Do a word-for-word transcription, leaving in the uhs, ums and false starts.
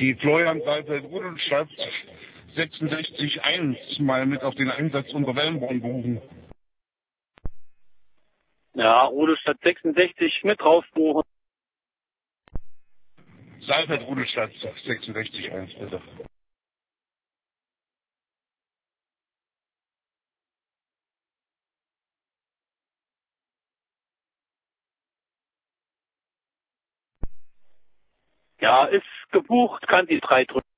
die Florian Saalfeld Rudolstadt sechsundsechzig eins mal mit auf den Einsatz unter Wellenborn berufen. Ja, Rudolstadt sechsundsechzig mit drauf buchen. Saalfeld Rudolstadt sechsundsechzig eins, bitte. Ja, ist gebucht, kann die drei drücken.